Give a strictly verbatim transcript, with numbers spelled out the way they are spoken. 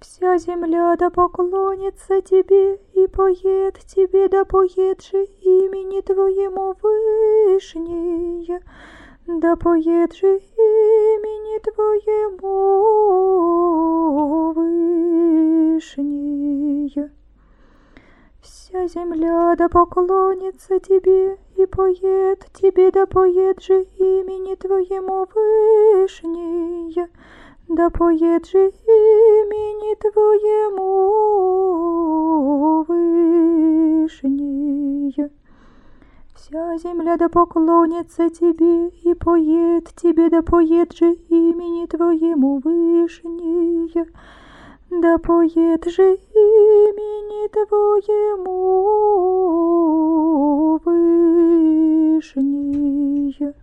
Вся земля да поклонится тебе и поет тебе, да поет же имени Твоему Вышний, да поет же имени Твоему Вышний. Вся земля да поклонится тебе и поет тебе, да поет же имени Твоему Вышний, да поет же имени Твоему Вышний. Вся земля да поклонится тебе и поет тебе, да поет же имени Твоему Вышний, да поет же имени Твоему Вышний.